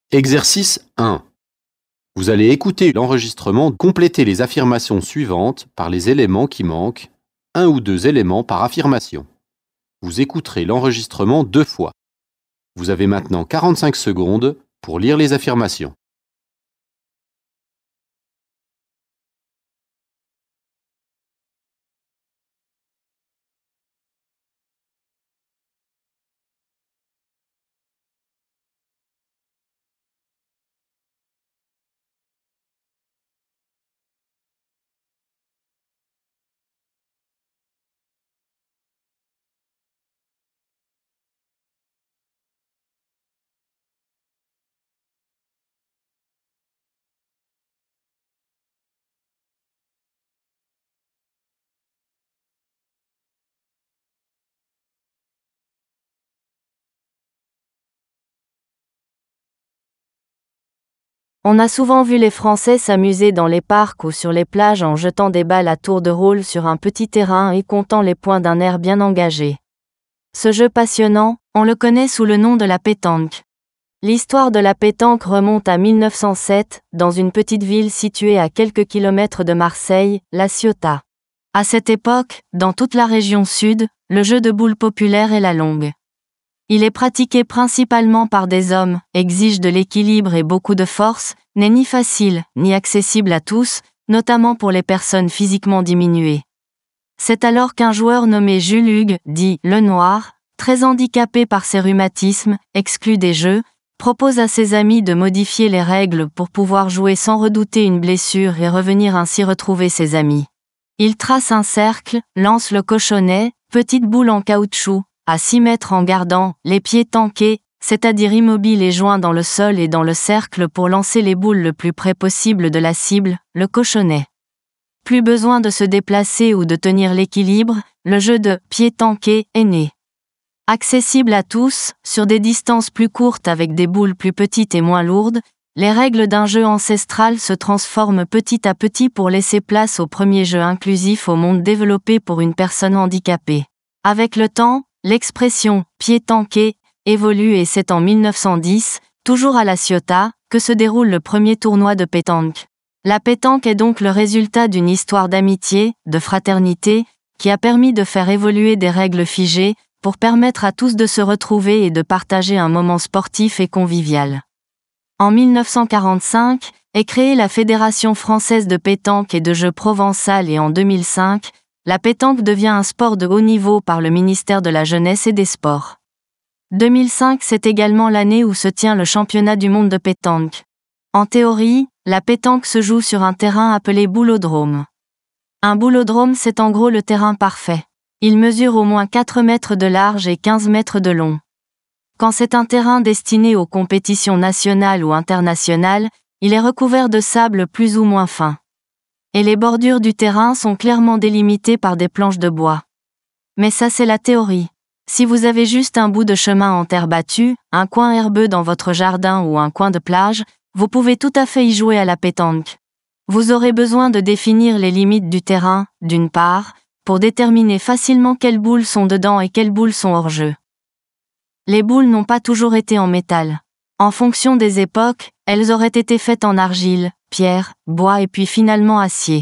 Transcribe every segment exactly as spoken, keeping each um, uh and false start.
Exercice un. Vous allez écouter l'enregistrement, compléter les affirmations suivantes par les éléments qui manquent, un ou deux éléments par affirmation. Vous écouterez l'enregistrement deux fois. Vous avez maintenant quarante-cinq secondes pour lire les affirmations. On a souvent vu les Français s'amuser dans les parcs ou sur les plages en jetant des balles à tour de rôle sur un petit terrain et comptant les points d'un air bien engagé. Ce jeu passionnant, on le connaît sous le nom de la pétanque. L'histoire de la pétanque remonte à mille neuf cent sept, dans une petite ville située à quelques kilomètres de Marseille, La Ciotat. À cette époque, dans toute la région sud, le jeu de boules populaire est la longue. Il est pratiqué principalement par des hommes, exige de l'équilibre et beaucoup de force, n'est ni facile, ni accessible à tous, notamment pour les personnes physiquement diminuées. C'est alors qu'un joueur nommé Jules Hugues, dit Le Noir, très handicapé par ses rhumatismes, exclu des jeux, propose à ses amis de modifier les règles pour pouvoir jouer sans redouter une blessure et revenir ainsi retrouver ses amis. Il trace un cercle, lance le cochonnet, petite boule en caoutchouc, à six mètres en gardant les pieds tankés, c'est-à-dire immobiles et joints dans le sol et dans le cercle pour lancer les boules le plus près possible de la cible, le cochonnet. Plus besoin de se déplacer ou de tenir l'équilibre, le jeu de pieds tankés est né. Accessible à tous, sur des distances plus courtes avec des boules plus petites et moins lourdes, les règles d'un jeu ancestral se transforment petit à petit pour laisser place au premier jeu inclusif au monde développé pour une personne handicapée. Avec le temps, l'expression « pied tanké » évolue et c'est en mille neuf cent dix, toujours à La Ciotat, que se déroule le premier tournoi de pétanque. La pétanque est donc le résultat d'une histoire d'amitié, de fraternité, qui a permis de faire évoluer des règles figées, pour permettre à tous de se retrouver et de partager un moment sportif et convivial. En mille neuf cent quarante-cinq, est créée la Fédération française de pétanque et de jeux provençal et en deux mille cinq, la pétanque devient un sport de haut niveau par le ministère de la Jeunesse et des Sports. deux mille cinq, c'est également l'année où se tient le championnat du monde de pétanque. En théorie, la pétanque se joue sur un terrain appelé boulodrome. Un boulodrome, c'est en gros le terrain parfait. Il mesure au moins quatre mètres de large et quinze mètres de long. Quand c'est un terrain destiné aux compétitions nationales ou internationales, il est recouvert de sable plus ou moins fin. Et les bordures du terrain sont clairement délimitées par des planches de bois. Mais ça c'est la théorie. Si vous avez juste un bout de chemin en terre battue, un coin herbeux dans votre jardin ou un coin de plage, vous pouvez tout à fait y jouer à la pétanque. Vous aurez besoin de définir les limites du terrain, d'une part, pour déterminer facilement quelles boules sont dedans et quelles boules sont hors jeu. Les boules n'ont pas toujours été en métal. En fonction des époques, elles auraient été faites en argile, pierre, bois et puis finalement acier.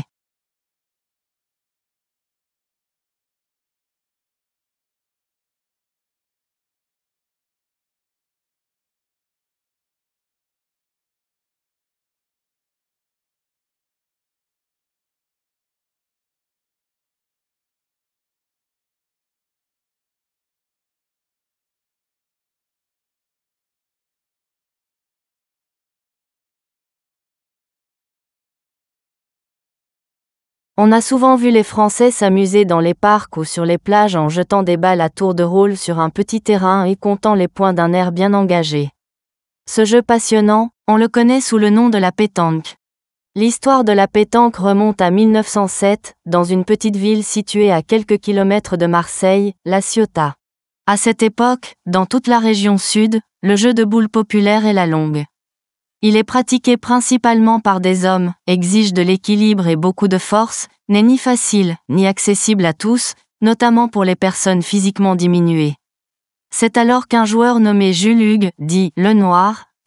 On a souvent vu les Français s'amuser dans les parcs ou sur les plages en jetant des balles à tour de rôle sur un petit terrain et comptant les points d'un air bien engagé. Ce jeu passionnant, on le connaît sous le nom de la pétanque. L'histoire de la pétanque remonte à mille neuf cent sept, dans une petite ville située à quelques kilomètres de Marseille, La Ciotat. À cette époque, dans toute la région sud, le jeu de boules populaire est la longue. Il est pratiqué principalement par des hommes, exige de l'équilibre et beaucoup de force, n'est ni facile, ni accessible à tous, notamment pour les personnes physiquement diminuées. C'est alors qu'un joueur nommé Jules Hugues, dit Le Noir,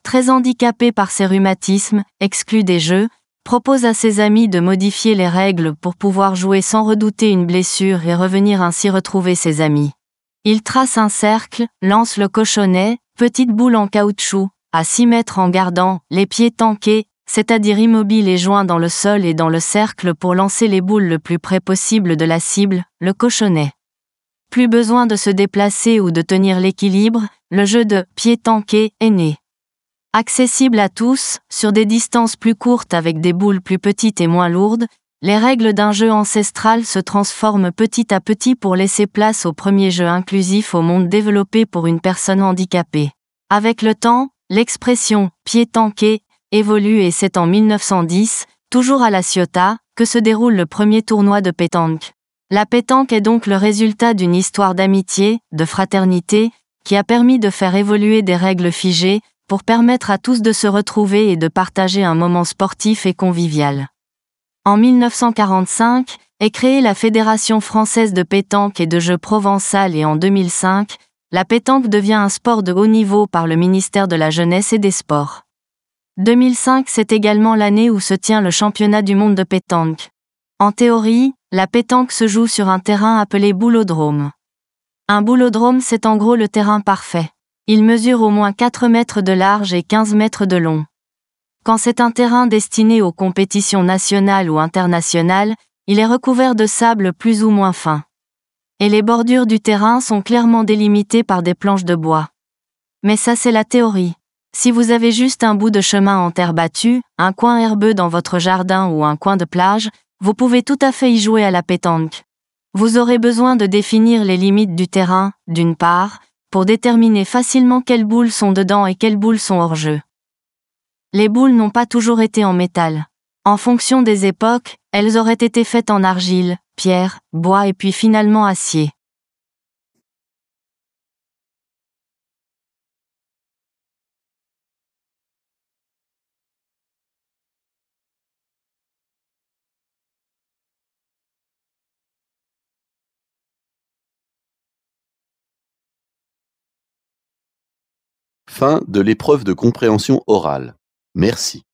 très handicapé par ses rhumatismes, exclu des jeux, propose à ses amis de modifier les règles pour pouvoir jouer sans redouter une blessure et revenir ainsi retrouver ses amis. Il trace un cercle, lance le cochonnet, petite boule en caoutchouc, à six mètres en gardant les pieds tankés, c'est-à-dire immobiles et joints dans le sol et dans le cercle pour lancer les boules le plus près possible de la cible, le cochonnet. Plus besoin de se déplacer ou de tenir l'équilibre, le jeu de pieds tankés est né. Accessible à tous, sur des distances plus courtes avec des boules plus petites et moins lourdes, les règles d'un jeu ancestral se transforment petit à petit pour laisser place au premier jeu inclusif au monde développé pour une personne handicapée. Avec le temps, l'expression « pied tanké » évolue et c'est en mille neuf cent dix, toujours à La Ciotat, que se déroule le premier tournoi de pétanque. La pétanque est donc le résultat d'une histoire d'amitié, de fraternité, qui a permis de faire évoluer des règles figées, pour permettre à tous de se retrouver et de partager un moment sportif et convivial. En mille neuf cent quarante-cinq, est créée la Fédération française de pétanque et de jeux provençal et en deux mille cinq, la pétanque devient un sport de haut niveau par le ministère de la Jeunesse et des Sports. deux mille cinq, c'est également l'année où se tient le championnat du monde de pétanque. En théorie, la pétanque se joue sur un terrain appelé boulodrome. Un boulodrome, c'est en gros le terrain parfait. Il mesure au moins quatre mètres de large et quinze mètres de long. Quand c'est un terrain destiné aux compétitions nationales ou internationales, il est recouvert de sable plus ou moins fin. Et les bordures du terrain sont clairement délimitées par des planches de bois. Mais ça c'est la théorie. Si vous avez juste un bout de chemin en terre battue, un coin herbeux dans votre jardin ou un coin de plage, vous pouvez tout à fait y jouer à la pétanque. Vous aurez besoin de définir les limites du terrain, d'une part, pour déterminer facilement quelles boules sont dedans et quelles boules sont hors jeu. Les boules n'ont pas toujours été en métal. En fonction des époques, elles auraient été faites en argile, pierre, bois et puis finalement acier. Fin de l'épreuve de compréhension orale. Merci.